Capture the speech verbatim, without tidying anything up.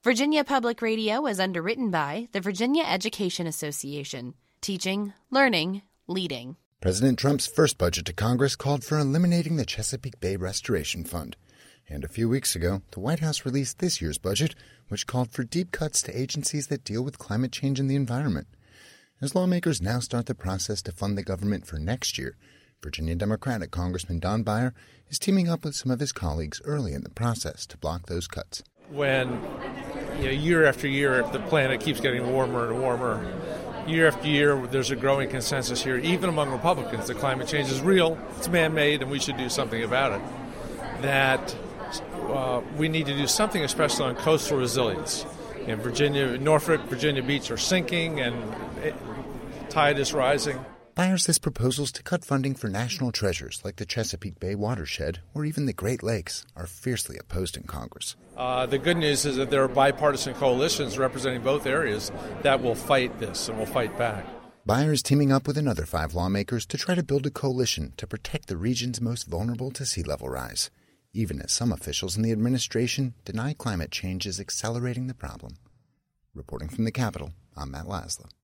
Virginia Public Radio is underwritten by the Virginia Education Association. Teaching, learning, leading. President Trump's first budget to Congress called for eliminating the Chesapeake Bay Restoration Fund. And a few weeks ago, the White House released this year's budget, which called for deep cuts to agencies that deal with climate change and the environment. As lawmakers now start the process to fund the government for next year, Virginia Democratic Congressman Don Beyer is teaming up with some of his colleagues early in the process to block those cuts. When you know, year after year, the planet keeps getting warmer and warmer, year after year, there's a growing consensus here, even among Republicans, that climate change is real, it's man-made, and we should do something about it. That uh, we need to do something, especially on coastal resilience. In Virginia, Norfolk, Virginia Beach are sinking, and it, tide is rising. Beyer says proposals to cut funding for national treasures like the Chesapeake Bay watershed or even the Great Lakes are fiercely opposed in Congress. Uh, the good news is that there are bipartisan coalitions representing both areas that will fight this and will fight back. Beyer is teaming up with another five lawmakers to try to build a coalition to protect the regions most vulnerable to sea level rise, even as some officials in the administration deny climate change is accelerating the problem. Reporting from the Capitol, I'm Matt Laszlo.